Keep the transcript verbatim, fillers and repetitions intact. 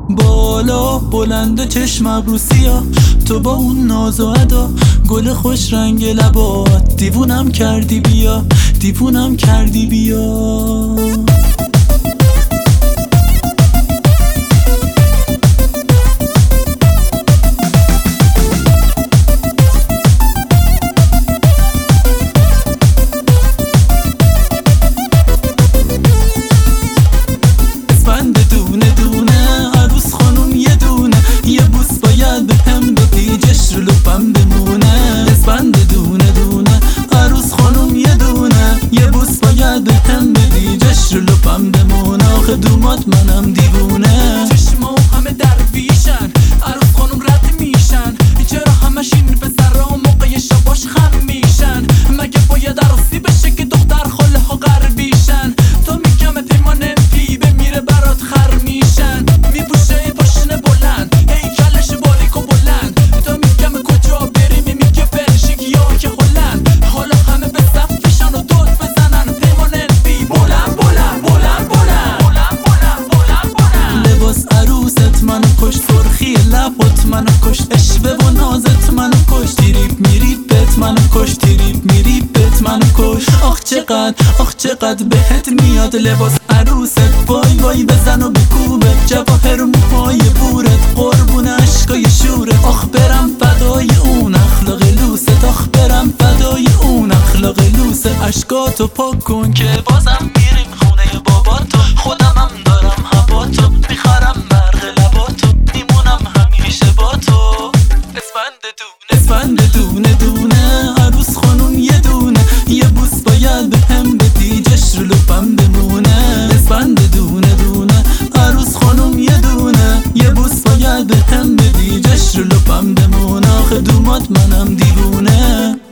بالا بلند چشم ابروسیا، تو با اون ناز و ادا، گل خوش رنگ لبات، دیوونم کردی بیا، دیوونم کردی بیا. لپم بمونه اسفند دونه دونه، عروس خانوم یه دونه، یه بوس باید به هم بدی، جشن لپم بمونه. آخه دومات منم دیوونه، چشما همه درویشن، عروس خانوم رد میشن، چرا همش این پسرا موقع شباش خم میشن؟ مگه باید عروسی بشه که دختر خاله ها غربیشن؟ تو میگم پیمان پی بمیره برات خر میشن، میپوشه پاشنه بلند هیکلش باریک و بلند، تو میگم کجا بریم میگه بلژیک یا که هلند، حالا همه به صفشن و دود بزنن پیمان پی بلند بلند بلند بلند بلند بلند بلند بلند. لباس عروست منو کش، سرخی لبات منو کش، اشوه و نازت منو کش، تیریپ میریپت منو کش، تیریپ میریپت منو کش. آخ چقدر آخ چقدر بهت میاد لباس عروست، وای وای بزن و بکوبه جواهر موهای بورت، قربون عشقای شورت. آخ برم فدای اون اخلاق لوست، آخ برم فدای اون اخلاق لوست. اشکاتو پاک کن که بازم میریم خونه باباتو، خودم هم دارم هواتو، میخرم مرغ لباتو، میمونم همیشه با تو. اسفند دونه اسفند دونه دونه، عروس خانوم یه دونه، یه بوس باید به هم بدی، جشن لپم بمونه. اسفند دونه دونه، عروس خانوم یه دونه، یه بوس باید به هم بدی، جشن لپم بمونه. آخه دومات منم دیوونه.